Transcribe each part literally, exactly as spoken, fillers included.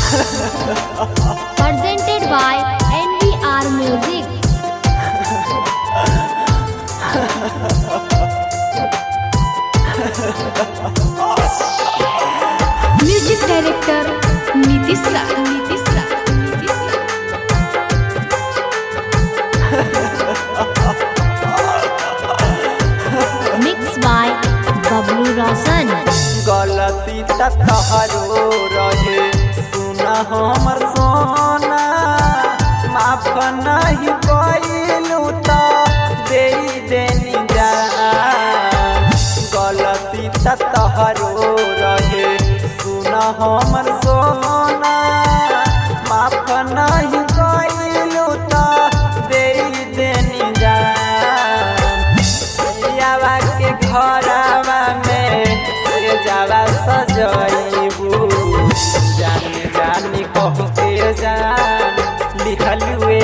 Presented by N V R Music. Music Director Nitish Ra. Nitish Ra. Nitish Ra. Mixed by Bablu Roshan. गलती तहरो रहे सुना हमर सोना, माफ नहीं कैलू तो दे देनी जा। गलती तहरो रहे सुना हमर सोना, माफ नहीं कैलू तो दे देनी जा। पियावा के घरवा में जावा सजैबू, जान जानी कह के जान लिखलुए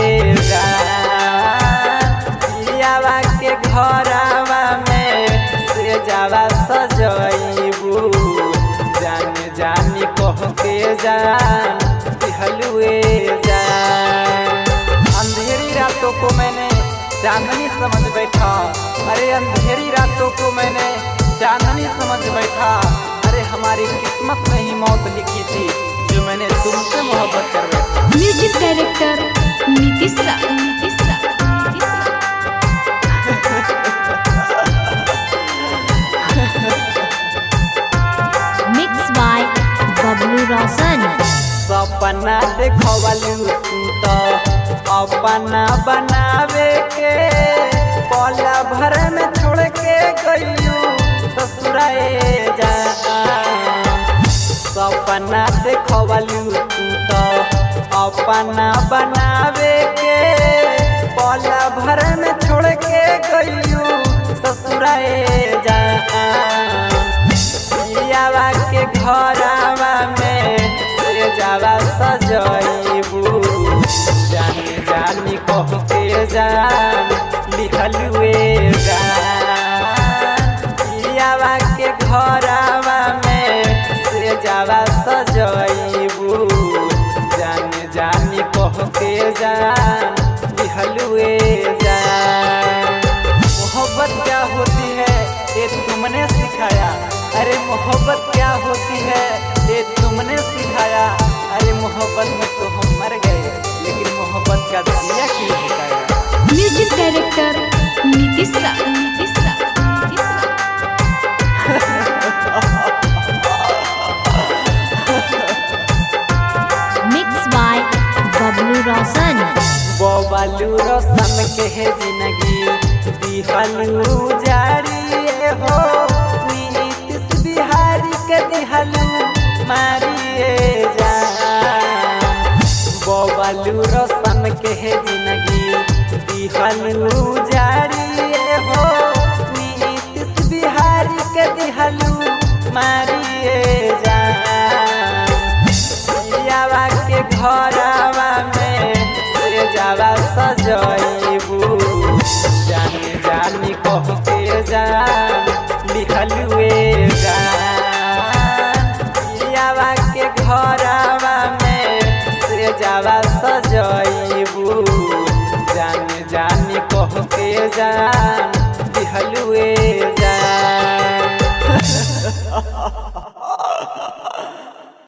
जान। पियावा के घरवा में से जावा सजैबू, जान जानी कह के जान लिखलुए जान। अंधेरी रातों को मैंने चांदनी समझ बैठा, अरे अंधेरी रातों को मैंने चांदनी समझ बैठा। अरे हमारी किस्मत में ही मौत लिखी थी, जो मैंने तुमसे मोहब्बत कर बैठा। म्यूजिक डायरेक्टर नीतीश रा। नीतीश रा। नीतीश रा। Mix by Bablu Roshan. सपना देखवलू तू तो अपना बनावे के, पला भर में छोड़ के गयू ससुराए जा। सपना देखवलू तू तो अपना बनावे के, पला भर में छोड़ के गयू ससुराए जा। पियावा के घरवा में से जावा सजैबू, जान जानी कह के जान लिखलुए जान। पियावा के घरवा में से जावा सजैबू, जान जानी कह के जान लिखलुए जान। मोहब्बत क्या होती है ये तुमने सिखाया, अरे मोहब्बत क्या होती है ये तुमने सिखाया। अरे मोहब्बत में तो हम मर गए, लेकिन मोहब्बत का दिया क्यों सिखाया। म्यूजिक डायरेक्टर नीतीश रा। नीतीश रा। नीतीश रा। Mix by Bablu Roshan. बबलू रोशन के है जिंदगी दिहलू जारी हो, नीतीश बिहारी के दिहलू मारिए जान। बबलू रोशन के है जिंदगी दिहलू जारी हो, नीतीश बिहारी के दिहलू मारिए जान। पियावा के घरवा में से जावा सजैबू, जान जानी कह के जान लिखलुए जान। पियावा के घरवा में से जावा सजैबू, जान जानी कह के जान लिखलुए जान।